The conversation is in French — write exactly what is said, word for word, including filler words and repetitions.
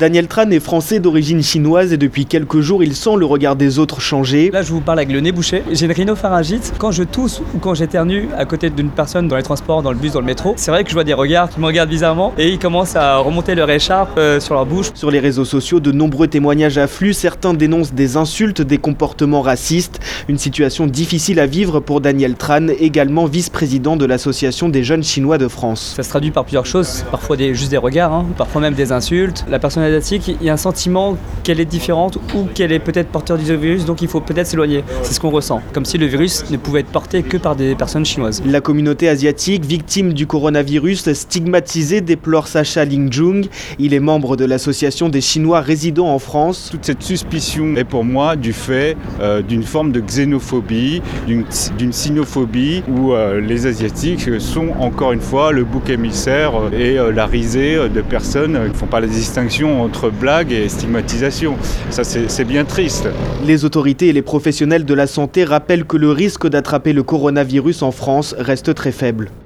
Daniel Tran est français d'origine chinoise et depuis quelques jours, il sent le regard des autres changer. Là, je vous parle avec le nez bouché. J'ai une rhinopharyngite. Quand je tousse ou quand j'éternue à côté d'une personne dans les transports, dans le bus, dans le métro, c'est vrai que je vois des regards qui me regardent bizarrement et ils commencent à remonter leur écharpe euh, sur leur bouche. Sur les réseaux sociaux, de nombreux témoignages affluent. Certains dénoncent des insultes, des comportements racistes. Une situation difficile à vivre pour Daniel Tran, également vice-président de l'Association des jeunes chinois de France. Ça se traduit par plusieurs choses, parfois des, juste des regards, hein, parfois même des insultes. La personne asiatique, il y a un sentiment qu'elle est différente ou qu'elle est peut-être porteur du virus, donc il faut peut-être s'éloigner. C'est ce qu'on ressent, comme si le virus ne pouvait être porté que par des personnes chinoises. La communauté asiatique, victime du coronavirus, stigmatisée, déplore Sacha Lingjung. Il est membre de l'Association des Chinois résidant en France. Toute cette suspicion est pour moi du fait euh, d'une forme de xénophobie, d'une, d'une sinophobie où euh, les Asiatiques sont encore une fois le bouc émissaire et euh, la risée de personnes qui ne font pas la distinction entre blague et stigmatisation. Ça, c'est, c'est bien triste. Les autorités et les professionnels de la santé rappellent que le risque d'attraper le coronavirus en France reste très faible.